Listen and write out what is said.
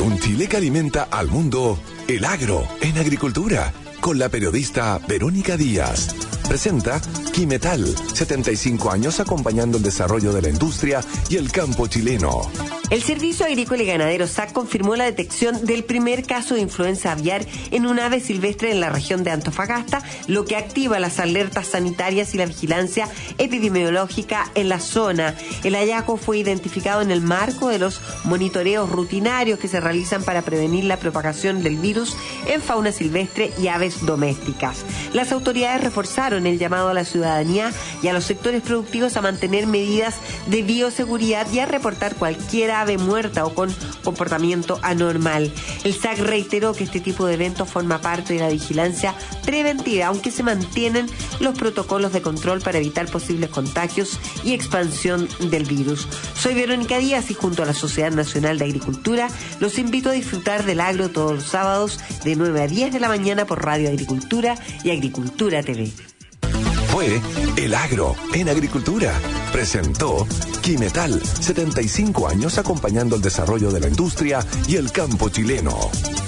Un Chile que alimenta al mundo, el agro en agricultura, con la periodista Verónica Díaz. Presenta Quimetal, 75 años acompañando el desarrollo de la industria y el campo chileno. El Servicio Agrícola y Ganadero SAC confirmó la detección del primer caso de influenza aviar en un ave silvestre en la región de Antofagasta, lo que activa las alertas sanitarias y la vigilancia epidemiológica en la zona. El hallazgo fue identificado en el marco de los monitoreos rutinarios que se realizan para prevenir la propagación del virus en fauna silvestre y aves domésticas. Las autoridades reforzaron el llamado a la ciudadanía y a los sectores productivos a mantener medidas de bioseguridad y a reportar cualquier ave muerta o con comportamiento anormal. El SAC reiteró que este tipo de eventos forma parte de la vigilancia preventiva, aunque se mantienen los protocolos de control para evitar posibles contagios y expansión del virus. Soy Verónica Díaz y junto a la Sociedad Nacional de Agricultura los invito a disfrutar del agro todos los sábados de 9 a 10 de la mañana por Radio Agricultura y Agricultura TV. Fue El Agro en Agricultura. Presentó Quimetal, 75 años acompañando el desarrollo de la industria y el campo chileno.